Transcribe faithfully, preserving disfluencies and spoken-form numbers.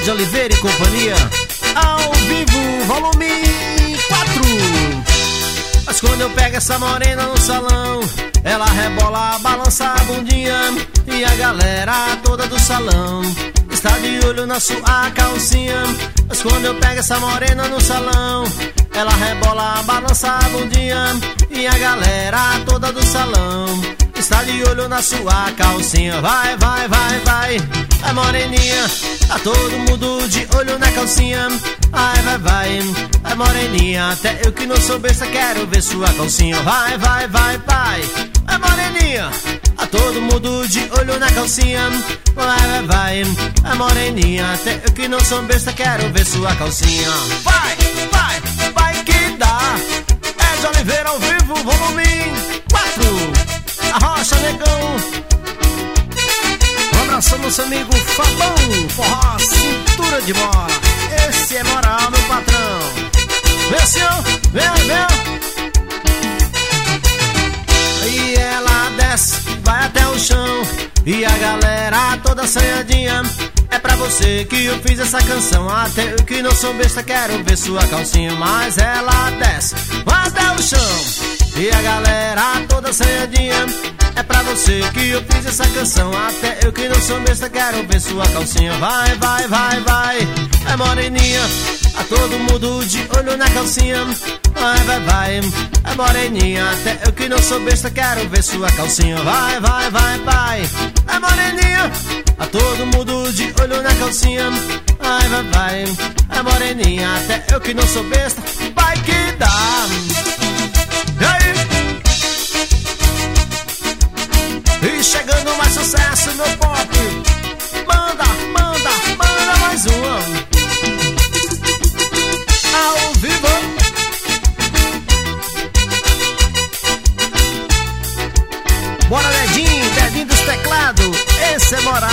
Ed Oliveira e companhia, ao vivo, volume quatro. Mas quando eu pego essa morena no salão, ela rebola, balança a bundinha, e a galera toda do salão está de olho na sua calcinha. Mas quando eu pego essa morena no salão, ela rebola, balança a bundinha, e a galera toda do salão está de olho na sua calcinha. Vai, vai, vai, vai, a moreninha, tá todo mundo de olho na calcinha. Vai, vai, vai, a moreninha, até eu que não sou besta quero ver sua calcinha. Vai, vai, vai, vai, a moreninha, tá todo mundo de olho na calcinha. Vai, vai, vai, a moreninha, até eu que não sou besta quero ver sua calcinha. Vai, vai, vai que dá. Ed Oliveira ao vivo, volume quatro. Arrocha, negão. Um abraço, nosso amigo Fabão, forró, cintura de bola. Esse é moral, meu patrão. Vem, senhor, vem, vem. E ela desce, vai até o chão, e a galera toda assanhadinha. É pra você que eu fiz essa canção, até eu que não sou besta quero ver sua calcinha. Mas ela desce, vai até o chão, e a galera toda assanhadinha. É pra você que eu fiz essa canção, até eu que não sou besta quero ver sua calcinha. Vai, vai, vai, vai, é moreninha, a todo mundo de olho na calcinha. Vai, vai, vai, é moreninha, até eu que não sou besta quero ver sua calcinha. Vai, vai, vai, vai, é moreninha, a todo mundo de olho na calcinha. Vai, vai, vai, é moreninha, até eu que não sou besta, vai que dá. E aí? E chegando mais sucesso no pop. Manda, manda, manda mais uma. Ao vivo. Bora, Dedinho, Dedinho dos teclados. Esse é moral.